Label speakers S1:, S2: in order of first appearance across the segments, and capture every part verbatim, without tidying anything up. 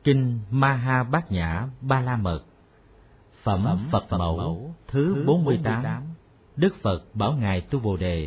S1: Kinh Ma Ha Bát Nhã Ba La Mật. Phẩm, Phẩm Phật, Phật Mẫu, Mẫu thứ bốn mươi tám. Đức Phật bảo Ngài Tu Bồ Đề: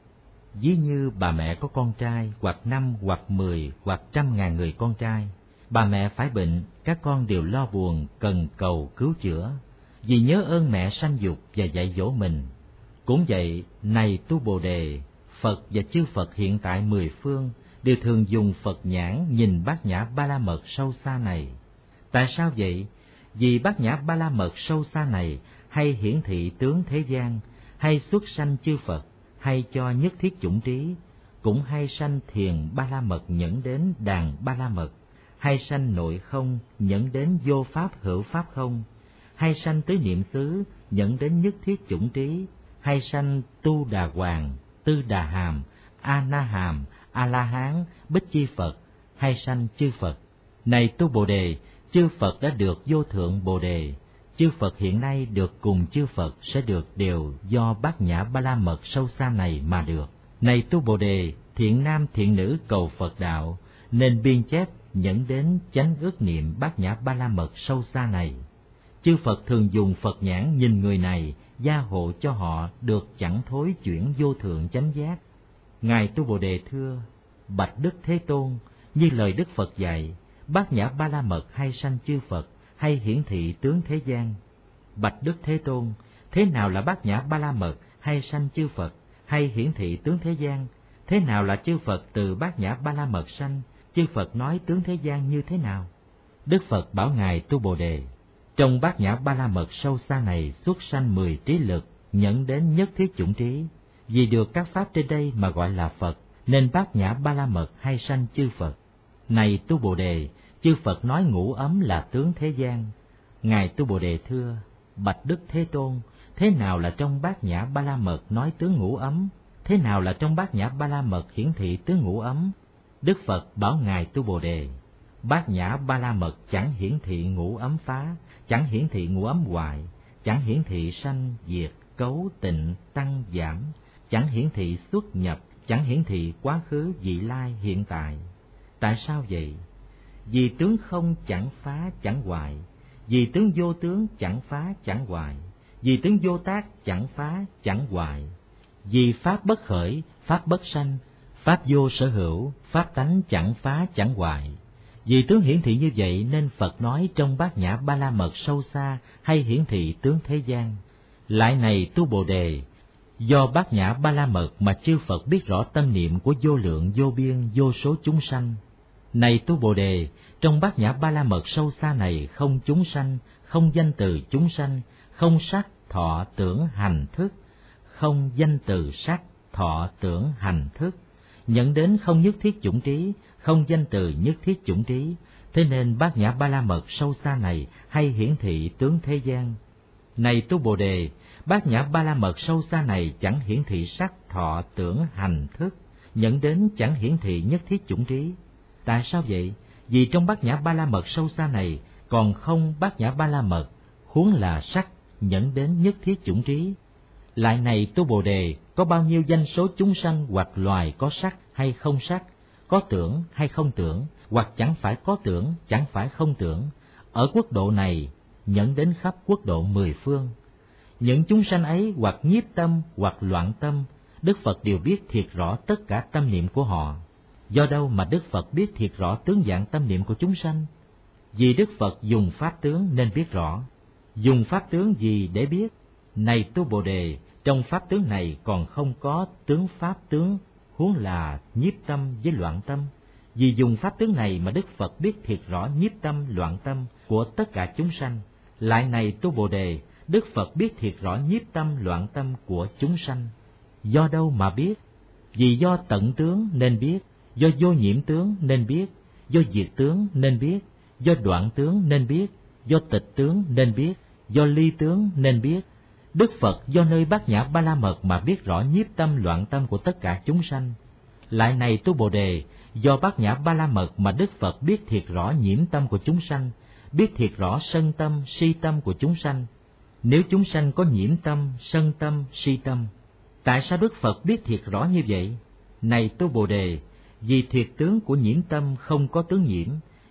S1: ví như bà mẹ có con trai, hoặc năm, hoặc mười, hoặc trăm ngàn người con trai. Bà mẹ phải bệnh, các con đều lo buồn, cần cầu cứu chữa, vì nhớ ơn mẹ sanh dục và dạy dỗ mình. Cũng vậy, này Tu Bồ Đề, Phật và chư Phật hiện tại mười phương đều thường dùng Phật nhãn nhìn Bát Nhã Ba La Mật sâu xa này. Tại sao vậy? Vì Bát Nhã Ba La Mật sâu xa này hay hiển thị tướng thế gian, hay xuất sanh chư Phật, hay cho nhất thiết chủng trí, cũng hay sanh thiền Ba La Mật nhẫn đến đàn Ba La Mật, hay sanh nội không nhẫn đến vô pháp hữu pháp không, hay sanh tứ niệm xứ nhẫn đến nhất thiết chủng trí, hay sanh tu đà hoàng, tư đà hàm, a na hàm, a la hán, bích chi Phật, hay sanh chư Phật. Này Tu Bồ Đề, chư Phật đã được vô thượng Bồ Đề. Chư Phật hiện nay được cùng chư Phật sẽ được đều do Bát Nhã Ba La Mật sâu xa này mà được. Này Tu Bồ Đề, thiện nam thiện nữ cầu Phật đạo, nên biên chép nhẫn đến chánh ước niệm Bát Nhã Ba La Mật sâu xa này. Chư Phật thường dùng Phật nhãn nhìn người này, gia hộ cho họ được chẳng thối chuyển vô thượng chánh giác. Ngài Tu Bồ Đề thưa: bạch Đức Thế Tôn, như lời Đức Phật dạy, Bát Nhã Ba La Mật hay sanh chư Phật, hay hiển thị tướng thế gian. Bạch Đức Thế Tôn, thế nào là Bát Nhã Ba La Mật hay sanh chư Phật, hay hiển thị tướng thế gian? Thế nào là chư Phật từ Bát Nhã Ba La Mật sanh? Chư Phật nói tướng thế gian như thế nào? Đức Phật bảo Ngài Tu Bồ Đề: trong Bát Nhã Ba La Mật sâu xa này xuất sanh mười trí lực, nhẫn đến nhất thiết chủng trí. Vì được các pháp trên đây mà gọi là Phật, nên Bát Nhã Ba La Mật hay sanh chư Phật. Này Tu Bồ Đề, chư Phật nói ngũ ấm là tướng thế gian. Ngài Tu Bồ Đề thưa: bạch Đức Thế Tôn, thế nào là trong Bát Nhã Ba La Mật nói tướng ngũ ấm? Thế nào là trong Bát Nhã Ba La Mật hiển thị tướng ngũ ấm? Đức Phật bảo Ngài Tu Bồ Đề: Bát Nhã Ba La Mật chẳng hiển thị ngũ ấm phá, chẳng hiển thị ngũ ấm hoại, chẳng hiển thị sanh diệt, cấu tịnh tăng giảm, chẳng hiển thị xuất nhập, chẳng hiển thị quá khứ vị lai hiện tại. Tại sao vậy? Vì tướng không chẳng phá chẳng hoại, vì tướng vô tướng chẳng phá chẳng hoại, vì tướng vô tác chẳng phá chẳng hoại, vì pháp bất khởi, pháp bất sanh, pháp vô sở hữu, pháp tánh chẳng phá chẳng hoại. Vì tướng hiển thị như vậy nên Phật nói trong Bát Nhã Ba La Mật sâu xa hay hiển thị tướng thế gian. Lại này Tu Bồ Đề, do Bát Nhã Ba La Mật mà chư Phật biết rõ tâm niệm của vô lượng vô biên vô số chúng sanh. Này Tu Bồ Đề, trong Bát Nhã Ba La Mật sâu xa này không chúng sanh, không danh từ chúng sanh, không sắc thọ tưởng hành thức, không danh từ sắc thọ tưởng hành thức, nhận đến không nhất thiết chủng trí, không danh từ nhất thiết chủng trí. Thế nên Bát Nhã Ba La Mật sâu xa này hay hiển thị tướng thế gian. Này Tu Bồ Đề, Bát Nhã Ba La Mật sâu xa này chẳng hiển thị sắc thọ tưởng hành thức, nhận đến chẳng hiển thị nhất thiết chủng trí. Tại sao vậy? Vì trong Bát Nhã Ba La Mật sâu xa này còn không Bát Nhã Ba La Mật, huống là sắc nhẫn đến nhất thiết chủng trí. Lại này Tu Bồ Đề, có bao nhiêu danh số chúng sanh hoặc loài có sắc hay không sắc, có tưởng hay không tưởng, hoặc chẳng phải có tưởng, chẳng phải không tưởng, ở quốc độ này nhẫn đến khắp quốc độ mười phương. Những chúng sanh ấy hoặc nhiếp tâm hoặc loạn tâm, Đức Phật đều biết thiệt rõ tất cả tâm niệm của họ. Do đâu mà Đức Phật biết thiệt rõ tướng dạng tâm niệm của chúng sanh? Vì Đức Phật dùng pháp tướng nên biết rõ. Dùng pháp tướng gì để biết? Này Tu Bồ Đề, trong pháp tướng này còn không có tướng pháp tướng, huống là nhiếp tâm với loạn tâm. Vì dùng pháp tướng này mà Đức Phật biết thiệt rõ nhiếp tâm loạn tâm của tất cả chúng sanh. Lại này Tu Bồ Đề, Đức Phật biết thiệt rõ nhiếp tâm loạn tâm của chúng sanh. Do đâu mà biết? Vì do tận tướng nên biết, do vô nhiễm tướng nên biết, do diệt tướng nên biết, do đoạn tướng nên biết, do tịch tướng nên biết, do ly tướng nên biết. Đức Phật do nơi Bát Nhã Ba La Mật mà biết rõ nhiếp tâm loạn tâm của tất cả chúng sanh. Lại này Tu Bồ Đề, do Bát Nhã Ba La Mật mà Đức Phật biết thiệt rõ nhiễm tâm của chúng sanh, biết thiệt rõ sân tâm, si tâm của chúng sanh. Nếu chúng sanh có nhiễm tâm, sân tâm, si tâm, tại sao Đức Phật biết thiệt rõ như vậy? Này Tu Bồ Đề, vì thiệt tướng của nhiễm tâm không có tướng nhiễm,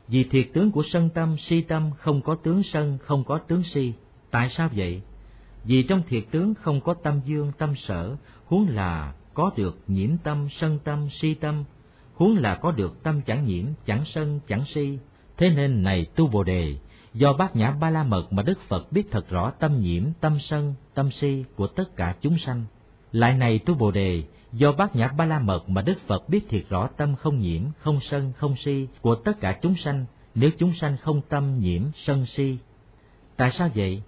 S1: Vì thiệt tướng của sân tâm, si tâm không có tướng sân, không có tướng si. Tại sao vậy? Vì trong thiệt tướng không có tâm dương, tâm sở, huống là có được nhiễm tâm, sân tâm, si tâm, huống là có được tâm chẳng nhiễm, chẳng sân, chẳng si. Thế nên này tu Bồ Đề, do Bát Nhã Ba La Mật mà Đức Phật biết thật rõ tâm nhiễm, tâm sân, tâm si của tất cả chúng sanh. Lại này tu Bồ Đề, do Bát Nhã Ba La Mật mà Đức Phật biết thiệt rõ tâm không nhiễm, không sân, không si của tất cả chúng sanh, nếu chúng sanh không tâm nhiễm, sân si. Tại sao vậy?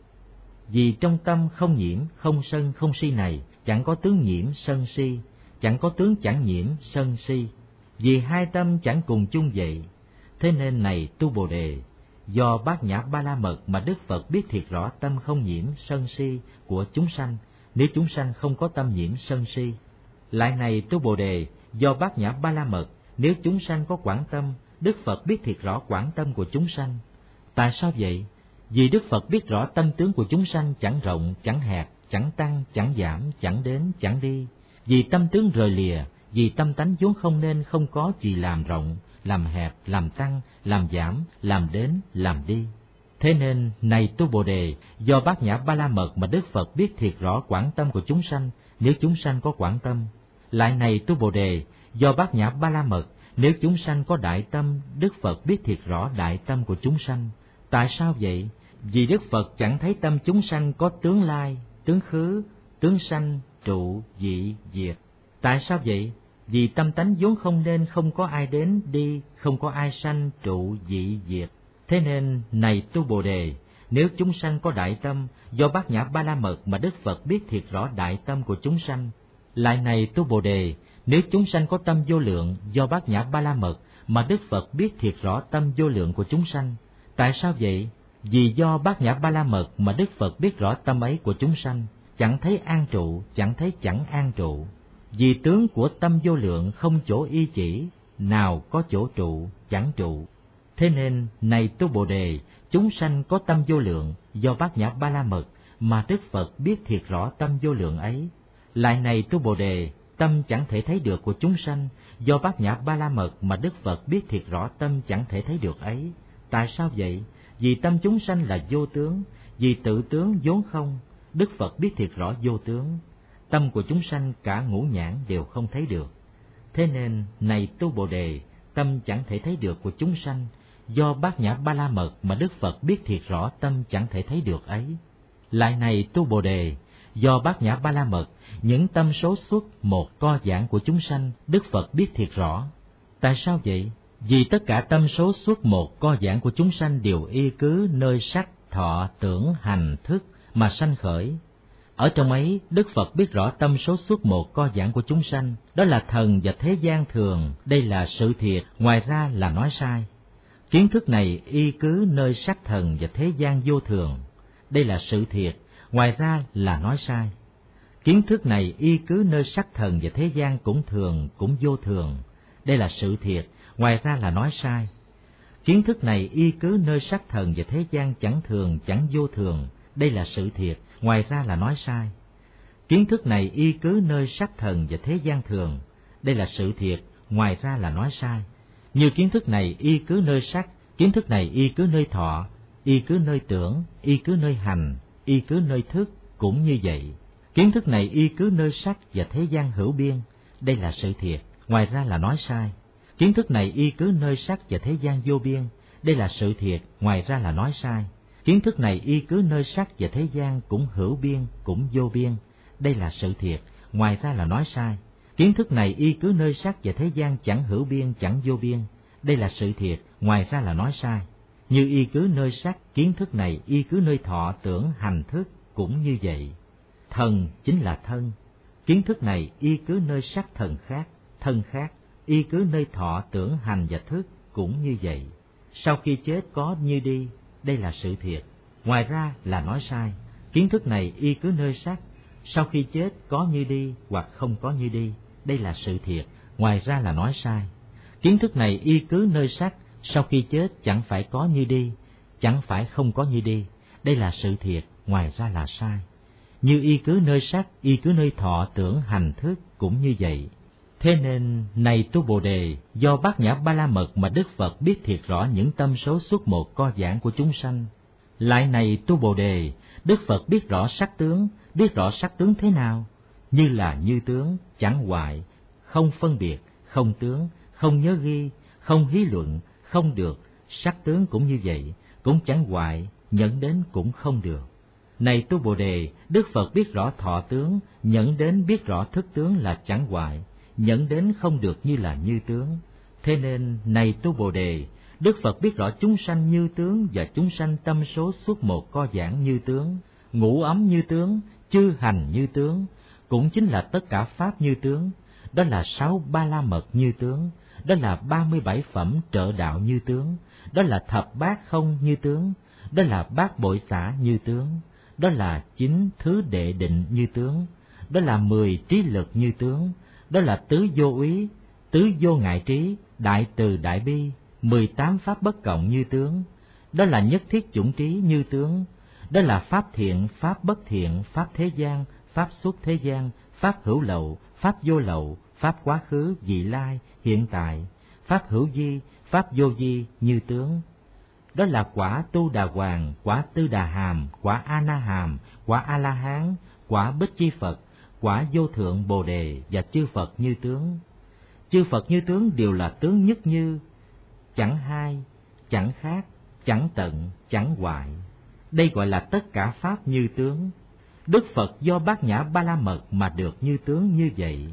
S1: Vì trong tâm không nhiễm, không sân, không si này, chẳng có tướng nhiễm, sân si, chẳng có tướng chẳng nhiễm, sân si. Vì hai tâm chẳng cùng chung vậy. Thế nên này tu Bồ Đề, do Bát Nhã Ba La Mật mà Đức Phật biết thiệt rõ tâm không nhiễm, sân si của chúng sanh, nếu chúng sanh không có tâm nhiễm, sân si. Lại này tu Bồ Đề, do Bát Nhã Ba La Mật, nếu chúng sanh có quảng tâm, Đức Phật biết thiệt rõ quảng tâm của chúng sanh. Tại sao vậy? Vì Đức Phật biết rõ tâm tướng của chúng sanh chẳng rộng, chẳng hẹp, chẳng tăng, chẳng giảm, chẳng đến, chẳng đi. Vì tâm tướng rời lìa, vì tâm tánh vốn không nên không có gì làm rộng, làm hẹp, làm tăng, làm giảm, làm đến, làm đi. Thế nên, này tu Bồ Đề, do Bát Nhã Ba La Mật mà Đức Phật biết thiệt rõ quảng tâm của chúng sanh, nếu chúng sanh có quảng tâm. Lại này tu Bồ Đề, do Bát Nhã Ba La Mật, nếu chúng sanh có đại tâm, Đức Phật biết thiệt rõ đại tâm của chúng sanh. Tại sao vậy? Vì Đức Phật chẳng thấy tâm chúng sanh có tướng lai, tướng khứ, tướng sanh, trụ, dị, diệt. Tại sao vậy? Vì tâm tánh vốn không nên không có ai đến đi, không có ai sanh, trụ, dị, diệt. Thế nên, này tu Bồ Đề, nếu chúng sanh có đại tâm, do Bát Nhã Ba La Mật mà Đức Phật biết thiệt rõ đại tâm của chúng sanh. Lại này tu Bồ Đề, nếu chúng sanh có tâm vô lượng, do Bát Nhã Ba La Mật mà Đức Phật biết thiệt rõ tâm vô lượng của chúng sanh. Tại sao vậy? Vì do Bát Nhã Ba La Mật mà Đức Phật biết rõ tâm ấy của chúng sanh, chẳng thấy an trụ, chẳng thấy chẳng an trụ. Vì tướng của tâm vô lượng không chỗ y chỉ, nào có chỗ trụ, chẳng trụ. Thế nên, này tu Bồ Đề, chúng sanh có tâm vô lượng, do Bát Nhã Ba La Mật mà Đức Phật biết thiệt rõ tâm vô lượng ấy. Lại này tu Bồ Đề, tâm chẳng thể thấy được của chúng sanh, do Bát Nhã Ba La Mật mà Đức Phật biết thiệt rõ tâm chẳng thể thấy được ấy. Tại sao vậy? Vì tâm chúng sanh là vô tướng, vì tự tướng vốn không, Đức Phật biết thiệt rõ vô tướng. Tâm của chúng sanh cả ngũ nhãn đều không thấy được. Thế nên, này tu Bồ Đề, tâm chẳng thể thấy được của chúng sanh, do Bát Nhã Ba La Mật mà Đức Phật biết thiệt rõ tâm chẳng thể thấy được ấy. Lại này tu Bồ Đề, do Bát Nhã Ba La Mật, những tâm số xuất một co giãn của chúng sanh, Đức Phật biết thiệt rõ. Tại sao vậy? Vì tất cả tâm số xuất một co giãn của chúng sanh đều y cứ nơi sắc, thọ, tưởng, hành, thức mà sanh khởi. Ở trong ấy, Đức Phật biết rõ tâm số xuất một co giãn của chúng sanh, đó là thần và thế gian thường, đây là sự thiệt, ngoài ra là nói sai. Kiến thức này y cứ nơi sắc thần và thế gian vô thường, đây là sự thiệt, ngoài ra là nói sai. Kiến thức này y cứ nơi sắc thần và thế gian cũng thường, cũng vô thường, đây là sự thiệt, ngoài ra là nói sai. Kiến thức này y cứ nơi sắc thần và thế gian chẳng thường, chẳng vô thường, đây là sự thiệt, ngoài ra là nói sai. Kiến thức này y cứ nơi sắc thần và thế gian thường, đây là sự thiệt, ngoài ra là nói sai. Như kiến thức này y cứ nơi sắc, kiến thức này y cứ nơi thọ, y cứ nơi tưởng, y cứ nơi hành, y cứ nơi thức, cũng như vậy. Kiến thức này y cứ nơi sắc và thế gian hữu biên, đây là sự thiệt, ngoài ra là nói sai. Kiến thức này y cứ nơi sắc và thế gian vô biên, đây là sự thiệt, ngoài ra là nói sai. Kiến thức này y cứ nơi sắc và thế gian cũng hữu biên, cũng vô biên, đây là sự thiệt, ngoài ra là nói sai. Kiến thức này y cứ nơi sắc và thế gian chẳng hữu biên, chẳng vô biên, đây là sự thiệt, ngoài ra là nói sai. Như y cứ nơi sắc, kiến thức này y cứ nơi thọ, tưởng, hành, thức, cũng như vậy. Thần chính là thân. Kiến thức này y cứ nơi sắc thần khác, thân khác, y cứ nơi thọ, tưởng, hành và thức, cũng như vậy. Sau khi chết có như đi, đây là sự thiệt, ngoài ra là nói sai. Kiến thức này y cứ nơi sắc, sau khi chết có như đi hoặc không có như đi, đây là sự thiệt, ngoài ra là nói sai. Kiến thức này y cứ nơi sắc, sau khi chết chẳng phải có như đi, chẳng phải không có như đi, đây là sự thiệt, ngoài ra là sai. Như y cứ nơi sắc, y cứ nơi thọ, tưởng, hành, thức, cũng như vậy. Thế nên, này tu Bồ Đề, do Bát Nhã Ba La Mật mà Đức Phật biết thiệt rõ những tâm số suốt một co giãn của chúng sanh. Lại này tu Bồ Đề, Đức Phật biết rõ sắc tướng, biết rõ sắc tướng thế nào? Như là như tướng, chẳng hoại, không phân biệt, không tướng, không nhớ ghi, không hí luận, không được. Sắc tướng cũng như vậy, cũng chẳng hoại, nhẫn đến cũng không được. Này tu Bồ Đề, Đức Phật biết rõ thọ tướng, nhẫn đến biết rõ thức tướng là chẳng hoại, nhẫn đến không được như là như tướng. Thế nên, này tu Bồ Đề, Đức Phật biết rõ chúng sanh như tướng và chúng sanh tâm số suốt một co giãn như tướng, ngũ ấm như tướng, chư hành như tướng, cũng chính là tất cả pháp như tướng. Đó là sáu ba la mật như tướng, đó là ba mươi bảy phẩm trợ đạo như tướng, đó là thập bát không như tướng, đó là bát bội xả như tướng, đó là chín thứ đệ định như tướng, đó là mười trí lực như tướng, đó là tứ vô úy, tứ vô ngại trí, đại từ đại bi, mười tám pháp bất cộng như tướng, đó là nhất thiết chủng trí như tướng, đó là pháp thiện, pháp bất thiện, pháp thế gian, pháp xuất thế gian, pháp hữu lậu, pháp vô lậu, pháp quá khứ, vị lai, hiện tại, pháp hữu di, pháp vô di như tướng. Đó là quả tu đà hoàng, quả tư đà hàm, quả a na hàm, quả a la hán, quả bích chi Phật, quả vô thượng bồ đề và chư Phật như tướng. Chư Phật như tướng đều là tướng nhất như, chẳng hai, chẳng khác, chẳng tận, chẳng hoại. Đây gọi là tất cả pháp như tướng. Đức Phật do Bát Nhã Ba La Mật mà được như tướng như vậy.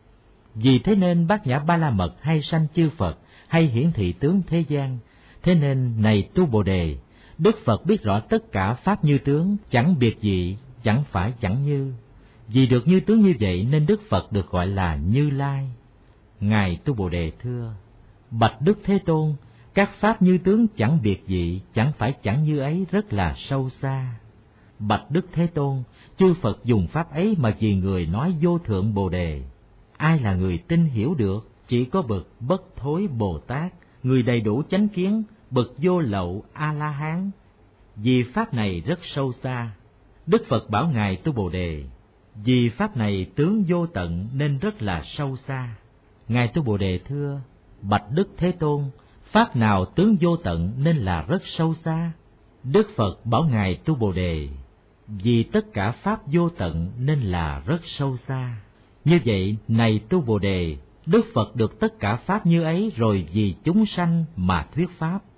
S1: Vì thế nên Bát Nhã Ba La Mật hay sanh chư Phật, hay hiển thị tướng thế gian. Thế nên, này tu Bồ Đề, Đức Phật biết rõ tất cả pháp như tướng, chẳng biệt gì, chẳng phải chẳng như. Vì được như tướng như vậy nên Đức Phật được gọi là Như Lai. Ngài tu Bồ Đề thưa: Bạch Đức Thế Tôn, các pháp như tướng chẳng biệt dị, chẳng phải chẳng như ấy rất là sâu xa. Bạch Đức Thế Tôn, chư Phật dùng pháp ấy mà vì người nói vô thượng Bồ Đề. Ai là người tin hiểu được? Chỉ có bậc bất thối Bồ Tát, người đầy đủ chánh kiến, bậc vô lậu A-la-hán. Vì pháp này rất sâu xa. Đức Phật bảo Ngài tu Bồ Đề, vì pháp này tướng vô tận nên rất là sâu xa. Ngài tu Bồ Đề thưa: Bạch Đức Thế Tôn, pháp nào tướng vô tận nên là rất sâu xa? Đức Phật bảo Ngài tu Bồ Đề, vì tất cả pháp vô tận nên là rất sâu xa. Như vậy, này tu Bồ Đề, Đức Phật được tất cả pháp như ấy rồi vì chúng sanh mà thuyết pháp.